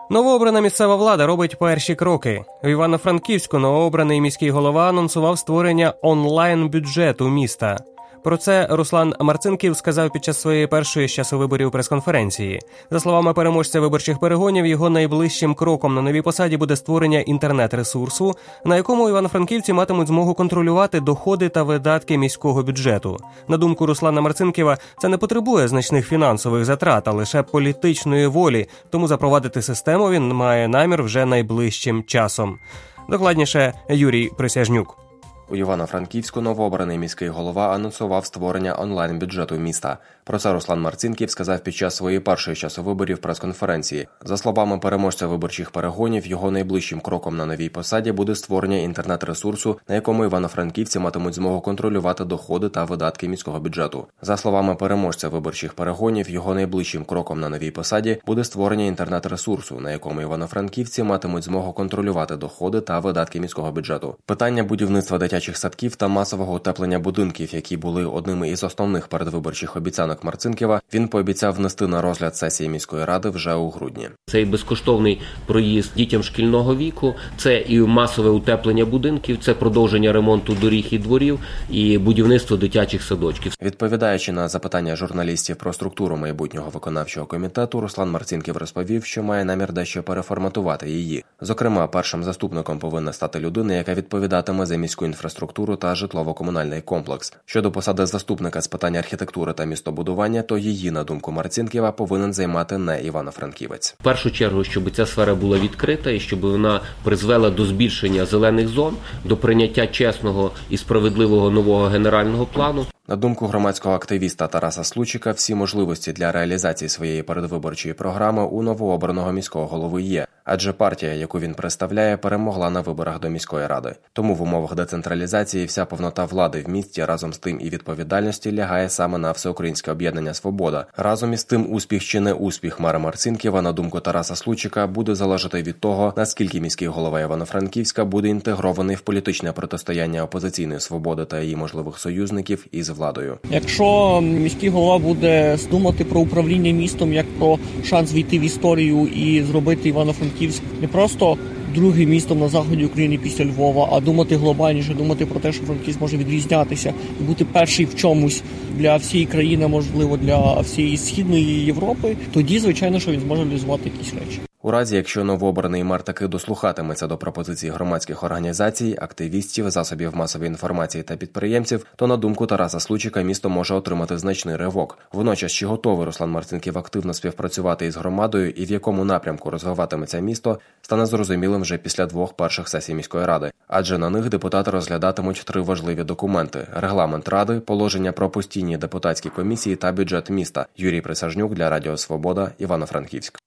Новообрана місцева влада робить перші кроки. В Івано-Франківську новообраний міський голова анонсував створення онлайн-бюджету міста. Про це Руслан Марцинків сказав під час своєї першої з часу виборів прес-конференції. За словами переможця виборчих перегонів, його найближчим кроком на новій посаді буде створення інтернет-ресурсу, на якому івано-франківці матимуть змогу контролювати доходи та видатки міського бюджету. На думку Руслана Марцинківа, це не потребує значних фінансових затрат, а лише політичної волі, тому запровадити систему він має намір вже найближчим часом. Докладніше Юрій Присяжнюк. У Івано-Франківську новообраний міський голова анонсував створення онлайн-бюджету міста. Про це Руслан Марцинків сказав під час своєї першої з часу виборів прес-конференції. За словами переможця виборчих перегонів, його найближчим кроком на новій посаді буде створення інтернет-ресурсу, на якому івано-франківці матимуть змогу контролювати доходи та видатки міського бюджету. За словами переможця виборчих перегонів, його найближчим кроком на новій посаді буде створення інтернет-ресурсу, на якому івано-франківці матимуть змогу контролювати доходи та видатки міського бюджету. Питання будівництва дитячих садків та масового утеплення будинків, які були одними із основних передвиборчих обіцянок Марцинківа, він пообіцяв внести на розгляд сесії міської ради вже у грудні. Це і безкоштовний проїзд дітям шкільного віку, це і масове утеплення будинків, це продовження ремонту доріг і дворів, і будівництво дитячих садочків. Відповідаючи на запитання журналістів про структуру майбутнього виконавчого комітету, Руслан Марцинків розповів, що має намір дещо переформатувати її. Зокрема, першим заступником повинна стати людина, яка відповідатиме за міську інфраструктуру та житлово-комунальний комплекс. Щодо посади заступника з питань архітектури та містобудування, то її, на думку Марцинківа, повинен займати не івано-франківець. В першу чергу, щоб ця сфера була відкрита і щоб вона призвела до збільшення зелених зон, до прийняття чесного і справедливого нового генерального плану. На думку громадського активіста Тараса Случика, всі можливості для реалізації своєї передвиборчої програми у новообраного міського голови є, адже партія, яку він представляє, перемогла на виборах до міської ради. Тому в умовах децентралізації вся повнота влади в місті разом з тим і відповідальності лягає саме на Всеукраїнське об'єднання «Свобода». Разом із тим, успіх чи не успіх мера Марцинківа, на думку Тараса Случика, буде залежати від того, наскільки міський голова Івано-Франківська буде інтегрований в політичне протистояння опозиційної «Свободи» та її можливих союзників із владою. Якщо міський голова буде думати про управління містом як про шанс війти в історію і зробити Івано-Франківськ не просто другим містом на заході України після Львова, а думати глобальніше, думати про те, що Франківськ може відрізнятися і бути перший в чомусь для всієї країни, можливо, для всієї Східної Європи, тоді, звичайно, що він зможе реалізувати якісь речі. У разі, якщо новообраний мер таки дослухатиметься до пропозицій громадських організацій, активістів, засобів масової інформації та підприємців, то, на думку Тараса Случика, місто може отримати значний ривок. Водночас, чи готовий Руслан Марцинків активно співпрацювати із громадою і в якому напрямку розвиватиметься місто, стане зрозумілим вже після двох перших сесій міської ради. Адже на них депутати розглядатимуть три важливі документи – регламент ради, положення про постійні депутатські комісії та бюджет міста. Юрій Присяжнюк для Радіо Свобода, Івано-Франківськ.